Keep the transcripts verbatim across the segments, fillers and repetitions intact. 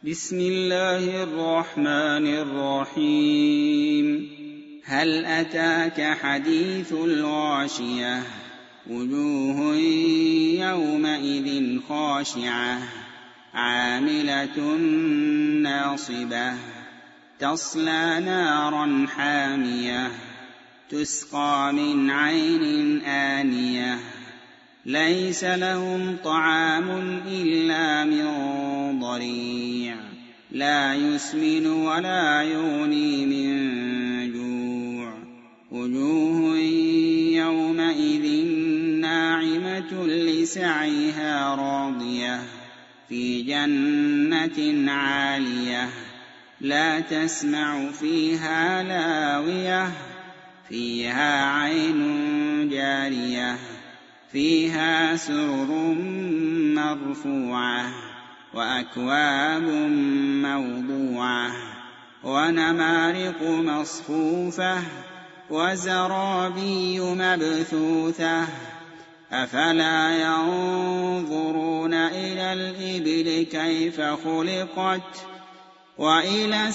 بسم الله الرحمن الرحيم هل أتاك حديث الغاشية وجوه يومئذ خاشعة عاملة ناصبة تصلى نارا حامية تسقى من عين آنية ليس لهم طعام إلا من ضريع لا يسمن ولا يغني من جوع وجوه يومئذ ناعمة لسعيها راضية في جنة عالية لا تسمع فيها لاغية فيها عين جارية فيها سرر مرفوعة وأكواب موضوعة ونمارق مصفوفة وزرابي مبثوثة أفلا ينظرون إلى الإبل كيف خلقت وإلى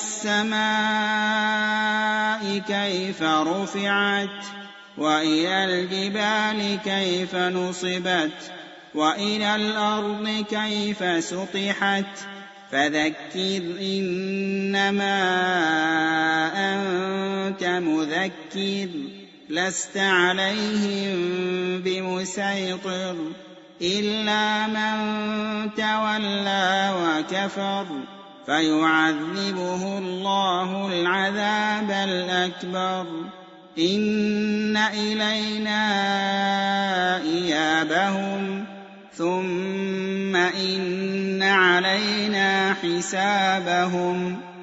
السماء كيف رفعت وإلى الجبال كيف نصبت وإلى الأرض كيف سطحت فذكر إنما أنت مذكر لست عليهم بمسيطر إلا من تولى وكفر فيعذبه الله العذاب الأكبر إن إلينا إيابهم ثم إن علينا حسابهم